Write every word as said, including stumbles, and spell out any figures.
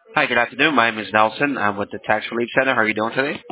Hi, good afternoon. My name is Nelson. I'm with the Tax Relief Center. How are you doing today?